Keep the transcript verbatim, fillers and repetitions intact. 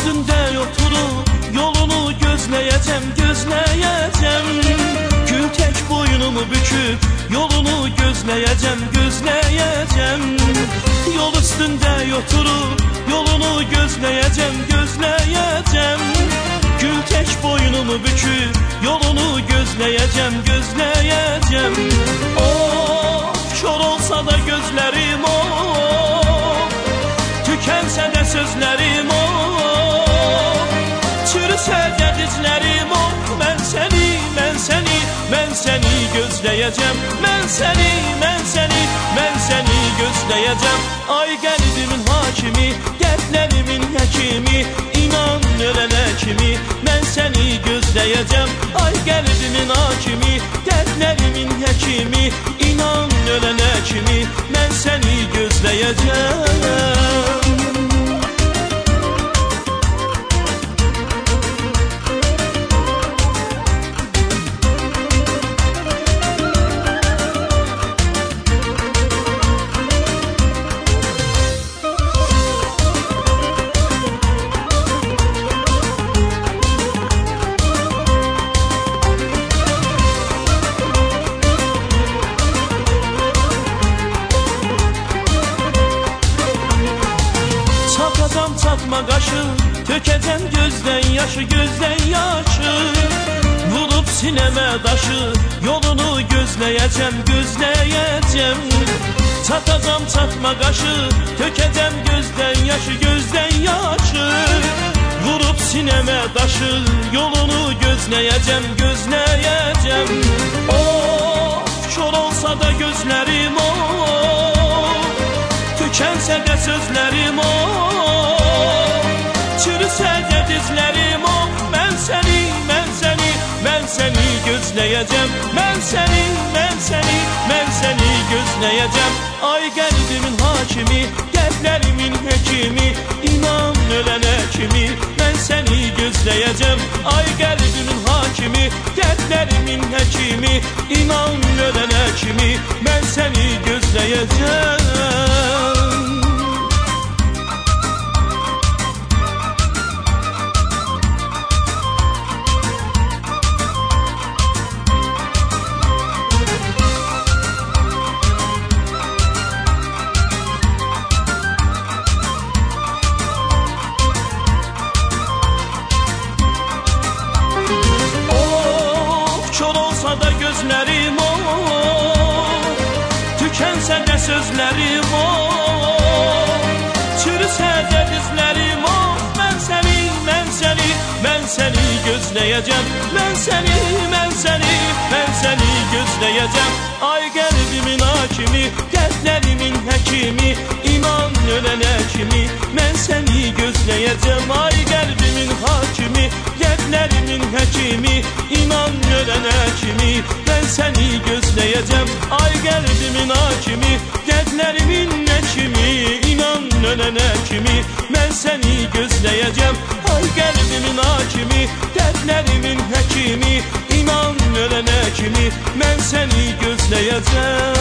üstünde oturup yolunu gözləyəcəm, gözləyəcəm. Gül tek boynumu büküp yolunu gözləyəcəm, gözləyəcəm. Yol üstünde oturup yolunu gözləyəcəm, gözləyəcəm. Gül tek boynumu büküp yolunu gözləyəcəm, gözləyəcəm. Of, kör olsa da gözlerim, of, tükense de sözlerim, of, çürüse de dizlerim, of. Ben seni, ben seni, ben seni gözləyəcəm. Ben seni, ben seni, ben seni gözləyəcəm. Ay qəlbimin hakimi, dərdlərimin həkimi, inan ölənə kimi mən səni gözləyəcəm. Ay qəlbimin hakimi, dərdlərimin həkimi, inan ölənə kimi mən səni gözləyəcəm. Çatma qaşı, tökəcəm gözdən yaşı, gözdən yaşı. Vurub sinəmə daşı, yolunu gözləyəcəm, gözləyəcəm. Çatacam çatma qaşı, tökəcəm gözdən yaşı, gözdən yaşı. Vurub sinəmə daşı, yolunu gözləyəcəm, gözləyəcəm. Of, kör olsa da gözlərim, of, tükənsə də sözlərim, of, çürüsə də dizlərim, of. Mən səni, mən səni, mən səni gözləyəcəm. Mən səni, mən səni, mən səni gözləyəcəm. Ay qəlbimin hakimi, dərdlərimin həkimi, inan ölənə kimi mən səni gözləyəcəm. Ay qəlbimin hakimi, dərdlərimin həkimi, inan ölənə kimi mən səni gözləyəcəm. Da gözlerim, of, tükense de sözlerim, of, çürüse de dizlerim, of. Ben seni, ben seni, ben seni gözləyəcəm. Ben seni, ben seni, ben seni gözləyəcəm. Ay qəlbimin hakimi, dərdlərimin həkimi, inan ölənə kimi mən səni gözləyəcəm. Ay qəlbimin hakimi, dərdlərimin həkimi, inan ölənə kimi mən səni gözləyəcəm. Ay qəlbimin hakimi, dərdlərimin həkimi, inan ölənə kimi mən səni gözləyəcəm. Ay qəlbimin hakimi, dərdlərimin həkimi, inan ölənə kimi mən səni gözləyəcəm.